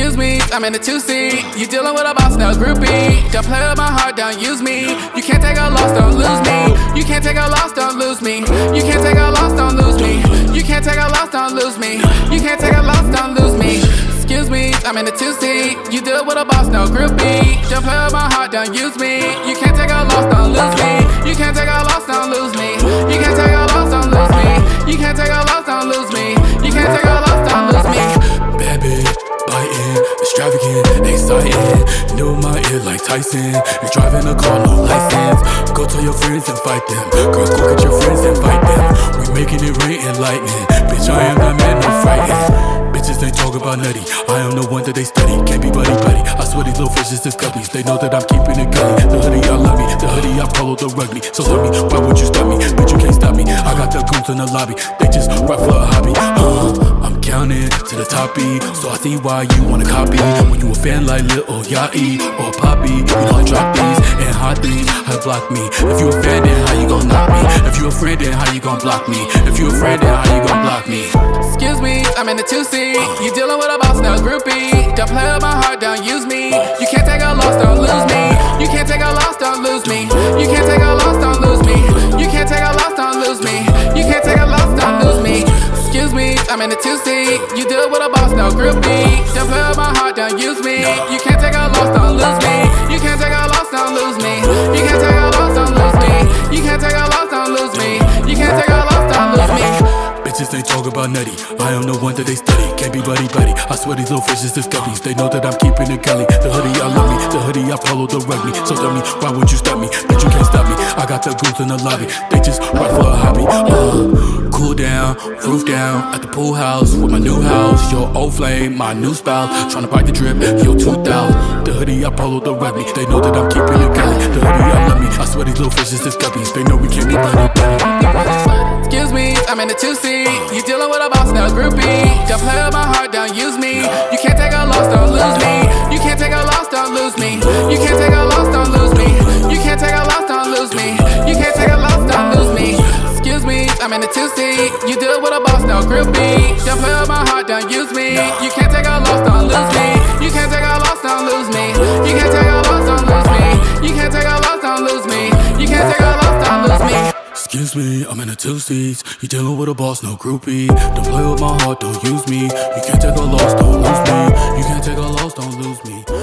Excuse me, I'm in the two-seat. You dealing with a boss, no groupie. Don't play with my heart, don't use me. You can't take a loss, don't lose me. You can't take a loss, don't lose me. You can't take a loss, don't lose me. You can't take a loss, don't lose me. You can't take a loss, don't lose me. Excuse me, I'm in the two-seat. You deal with a boss, no groupie. Don't play with my heart, don't use me. You can't take a loss, don't lose me. You can't take a loss, don't lose me. You can't take a loss, don't lose me. You can't take a loss, don't lose me. You can't take a loss, don't lose me. Bad bitch, biting, extravagant, exciting. New in my ear like Tyson. You're driving a car, no license. Go tell your friends and fight them. Girls, go get your friends and fight them. We making it rain and lightning. Bitch, I am that man, no frightened. Bitches ain't talking about nutty. I am the one that they study. Can't be buddy buddy. I swear these little fishes is guppies. They know that I'm keeping it gully. The hoodie, I love me. The hoodie, I follow the rugby. So love me, why would you stop me? Bitch, you can't stop me. I got the goons in the lobby. They just rap for a hobby. I'm counting to the top E. So I see why you wanna copy. When you a fan like Lil Yachty or Poppy, you know I drop these and hot things. I block me. If you a fan, then how you gon' knock me? If you a friend, then how you gon' block me? If you a friend, then how you gon' block me? Excuse me, I'm in the two-seat. You dealing with a boss, no groupie. Don't play with my heart, don't use me. You can't take a loss, don't lose me. You can't take a loss, don't lose me. You can't take a loss, don't lose me. You can't take a loss, don't lose me. You can't take a loss, don't lose me. Excuse me, I'm in the two-seat. You deal with a boss, no groupie. Don't play with my heart, don't use me. You can't take a loss, don't lose me. You can't take a loss, don't lose me. You can't take a loss, don't lose me. You can't take a loss, don't lose me. You can't take a loss, don't lose me. Bitches ain't talking about nutty. I am the one that they study. Can't be buddy buddy. I swear these little fishes is guppies. They know that I'm keeping it gully. The hoodie, I love me. The hoodie, I follow the rugby. So tell me, why would you stop me? Bitch, you can't stop me. I got the goons in the lobby. They just rap for a hobby. Cool down, roof down at the pool house with my new house. Your old flame, my new spouse. Tryna bite the drip, your tooth out. The hoodie, I follow the rugby. They know that I'm keeping it gully. The hoodie, I love me. I swear these little fishes is guppies. They know we can't be buddy buddy. Excuse me, I'm in the two-seat. You dealing with a boss, no groupie. Don't play with my heart, don't use me. You can't take a loss, don't lose me. You can't take a loss, don't lose me. You can't take a loss, don't lose me. You can't take a loss, don't lose me. You can't take a loss, don't lose me. Excuse me, I'm in the two-seat. You deal with a boss, no groupie. Don't play with my heart, don't use me. You can't take a loss, don't lose me. You can't take a loss, don't lose me. You can't take a loss, don't lose me. You can't take a loss, don't lose me. You can't take a loss, don't lose me. Excuse me, I'm in the two seats. You dealing with a boss, no groupie. Don't play with my heart, don't use me. You can't take a loss, don't lose me. You can't take a loss, don't lose me.